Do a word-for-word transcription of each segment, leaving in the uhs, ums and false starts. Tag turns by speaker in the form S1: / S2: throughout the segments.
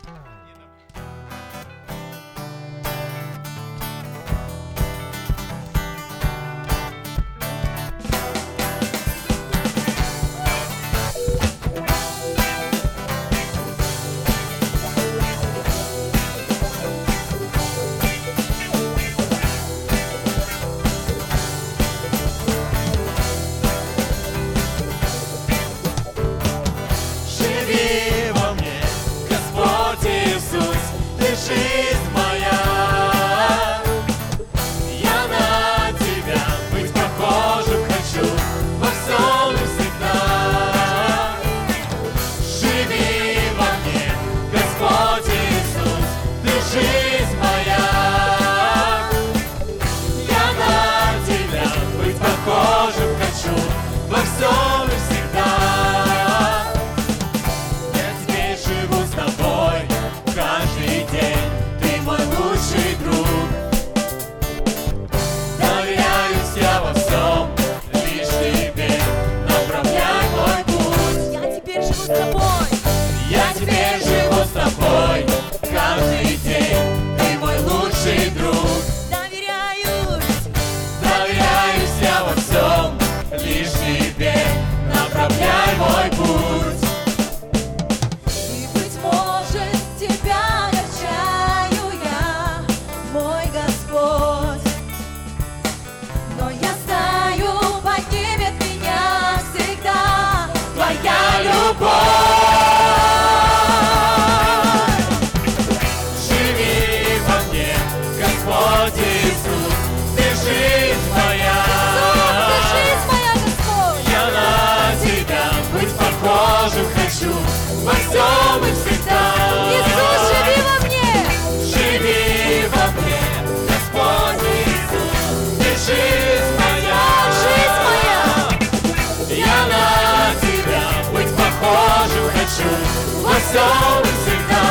S1: всем и всегда.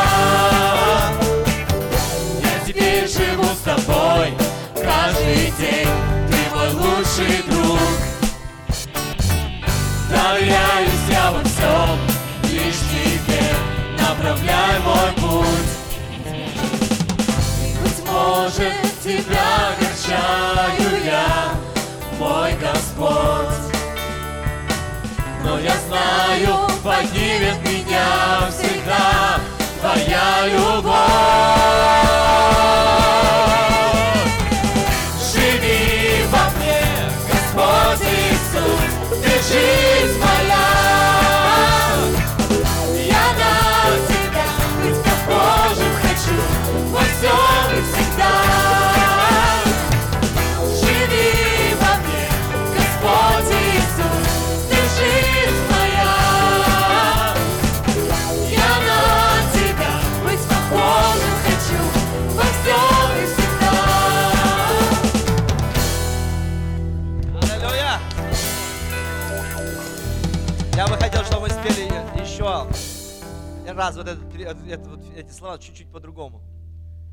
S1: Я теперь живу с тобой каждый день, ты мой лучший друг. Доверяюсь я во всем лишь тебе, направляй мой путь. Быть может, тебя огорчаю я, мой Господь, но я знаю, поднимет меня всегда твоя любовь. Живи во мне, Господь Иисус, ты жизнь моя. Я на тебя быть похожим хочу во всем и всегда. Живи во мне, Господь Иисус, ты жизнь моя. Я на тебя быть похожим хочу во всем и всегда.
S2: Аллилуйя! Я бы хотел, чтобы мы спели еще раз вот, этот, это, вот эти слова чуть-чуть по-другому.